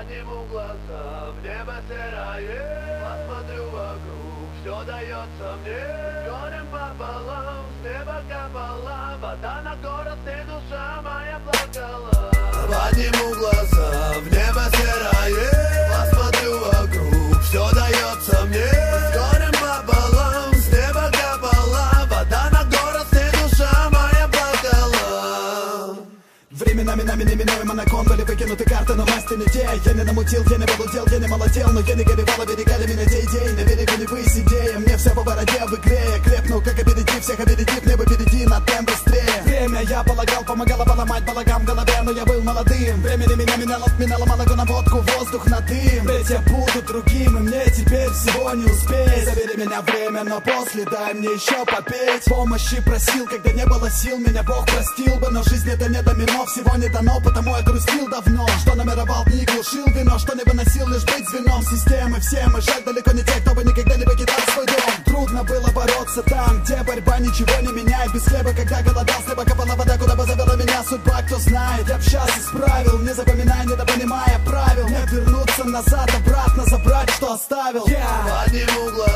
Подниму глаза в небо серое, посмотрю вокруг, все дается мне. Горем пополам, с неба капала вода на город, и душа моя плакала. Подниму глаза в небо серое, посмотрю вокруг, все дается мне. Горем пополам, с неба капала вода на город, и душа моя плакала. Временами нами неминуемо на кон были выкинуты карты, но власти не те. Я не намутил, я не блудел, я не молодел, но я не горевал, оберегали меня те идеи. На берегу не вы сидея, мне все по бороде в игре. Я крепну, как опередив, всех опередив, небо впереди, на темп быстрее. Время, я полагал, помогало поломать балагам в голове, но я был молодым. Времени меня меняло, отменяло молоко на водку, воздух на дым. Ведь я буду другим, и мне теперь всего не успеть. Забери меня время, но после дай мне еще попеть. Помощи просил, когда не было сил, меня Бог простил бы, но жизнь это не домино. Всего не дано, потому я грустил давно. Что номеровал дни, глушил вино, что не выносил лишь быть звеном системы. Все мы жаль далеко не те, кто бы никогда не покидал свой дом. Трудно было бороться там, где борьба ничего не меняет. Без хлеба, когда голодал, с неба капала вода, куда бы завела меня судьба, кто знает. Я б сейчас исправил, не запоминая, недопонимая правил. Не вернуться назад, обратно забрать, что оставил. Подниму глаза